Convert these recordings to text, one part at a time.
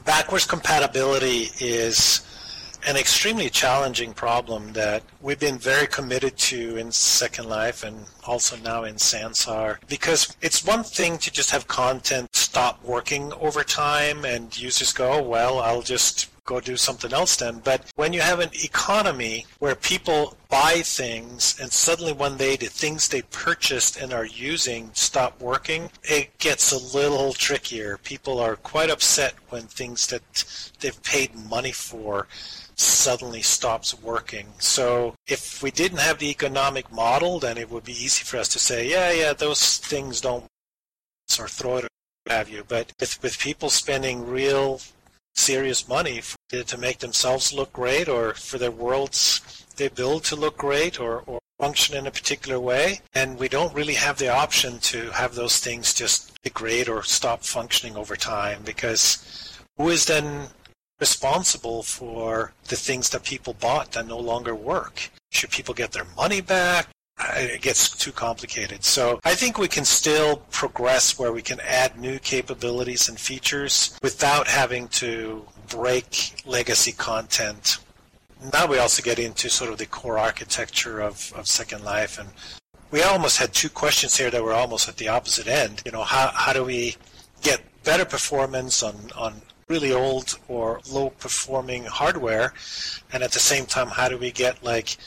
Backwards compatibility is an extremely challenging problem that we've been very committed to in Second Life and also now in Sansar, because it's one thing to just have content stop working over time and users go, well, I'll just go do something else then. But when you have an economy where people buy things and suddenly one day the things they purchased and are using stop working, it gets a little trickier. People are quite upset when things that they've paid money for suddenly stops working. So if we didn't have the economic model, then it would be easy for us to say, yeah, those things don't work, or throw it or what have you. But with people spending real serious money to make themselves look great, or for their worlds they build to look great or function in a particular way, and we don't really have the option to have those things just degrade or stop functioning over time, because who is then responsible for the things that people bought that no longer work? Should people get their money back? It gets too complicated. So I think we can still progress where we can add new capabilities and features without having to break legacy content. Now we also get into sort of the core architecture of Second Life, and we almost had two questions here that were almost at the opposite end. How do we get better performance on really old or low performing hardware, and at the same time how do we get like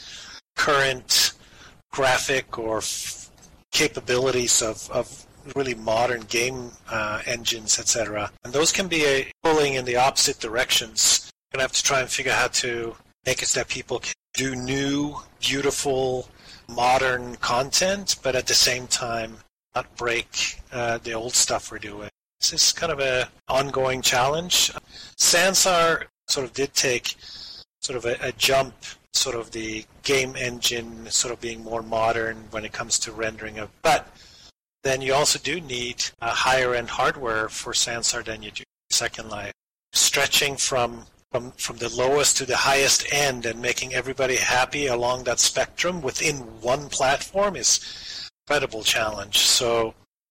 current graphic or capabilities of really modern game engines, etc. And those can be pulling in the opposite directions. We're going to have to try and figure out how to make it so that people can do new, beautiful, modern content, but at the same time not break the old stuff we're doing. This is kind of an ongoing challenge. Sansar sort of did take sort of a jump, sort of the game engine sort of being more modern when it comes to rendering of, but then you also do need a higher end hardware for Sansar than you do Second Life. Stretching from the lowest to the highest end and making everybody happy along that spectrum within one platform is an incredible challenge. So